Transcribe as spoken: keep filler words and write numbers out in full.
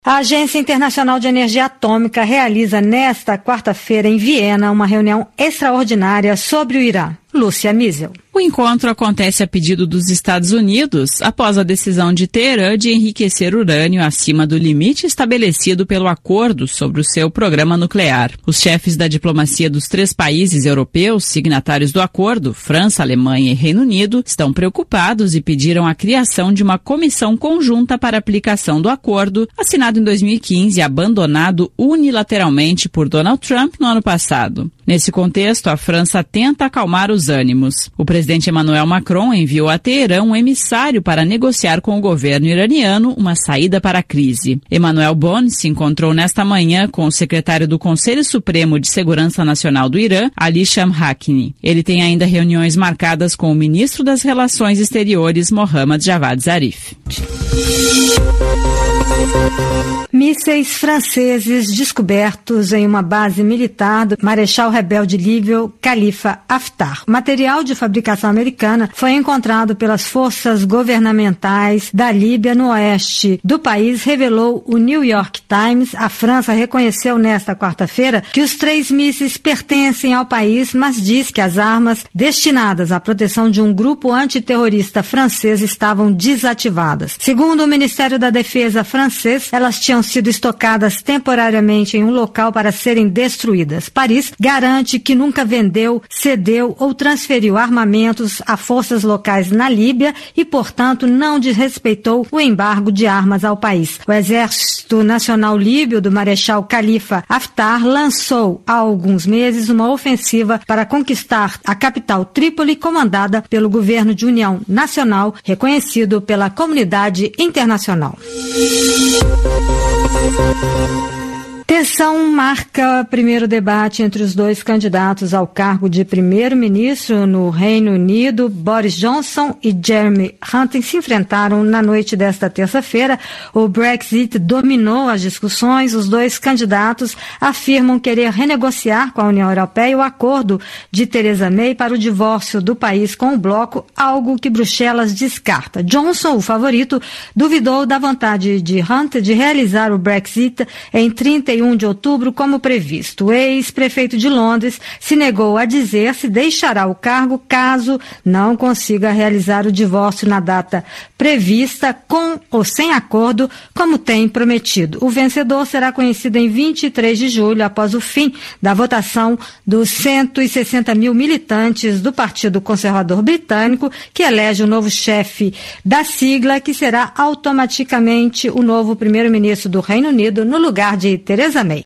A Agência Internacional de Energia Atômica realiza nesta quarta-feira em Viena uma reunião extraordinária sobre o Irã. Lúcia Miesel. O encontro acontece a pedido dos Estados Unidos após a decisão de Teherã de enriquecer urânio acima do limite estabelecido pelo acordo sobre o seu programa nuclear. Os chefes da diplomacia dos três países europeus signatários do acordo, França, Alemanha e Reino Unido, estão preocupados e pediram a criação de uma comissão conjunta para aplicação do acordo, assinado em dois mil e quinze e abandonado unilateralmente por Donald Trump no ano passado. Nesse contexto, a França tenta acalmar os ânimos. O presidente Emmanuel Macron enviou a Teherã um emissário para negociar com o governo iraniano uma saída para a crise. Emmanuel Bon se encontrou nesta manhã com o secretário do Conselho Supremo de Segurança Nacional do Irã, Ali Shamkhani. Ele tem ainda reuniões marcadas com o ministro das Relações Exteriores, Mohammad Javad Zarif. Mísseis franceses descobertos em uma base militar do marechal rebelde líbio Khalifa Haftar. O material de fabricação americana foi encontrado pelas forças governamentais da Líbia no oeste do país, revelou o New York Times. A França reconheceu nesta quarta-feira que os três mísseis pertencem ao país, mas diz que as armas destinadas à proteção de um grupo antiterrorista francês estavam desativadas. Segundo o Ministério da Defesa francês, elas tinham sido estocadas temporariamente em um local para serem destruídas. Paris garante que nunca vendeu, cedeu ou transferiu armamentos a forças locais na Líbia e, portanto, não desrespeitou o embargo de armas ao país. O Exército Nacional Líbio do Marechal Khalifa Haftar lançou há alguns meses uma ofensiva para conquistar a capital Trípoli, comandada pelo governo de união nacional, reconhecido pela comunidade internacional. Tensão marca primeiro debate entre os dois candidatos ao cargo de primeiro-ministro no Reino Unido. Boris Johnson e Jeremy Hunt se enfrentaram na noite desta terça-feira. O Brexit dominou as discussões. Os dois candidatos afirmam querer renegociar com a União Europeia o acordo de Theresa May para o divórcio do país com o bloco, algo que Bruxelas descarta. Johnson, o favorito, duvidou da vontade de Hunt de realizar o Brexit em trinta e um de outubro, como previsto. O ex-prefeito de Londres se negou a dizer se deixará o cargo caso não consiga realizar o divórcio na data prevista, com ou sem acordo, como tem prometido. O vencedor será conhecido em vinte e três de julho, após o fim da votação dos cento e sessenta mil militantes do Partido Conservador Britânico, que elege o novo chefe da sigla, que será automaticamente o novo primeiro-ministro do Reino Unido, no lugar de Theresa May.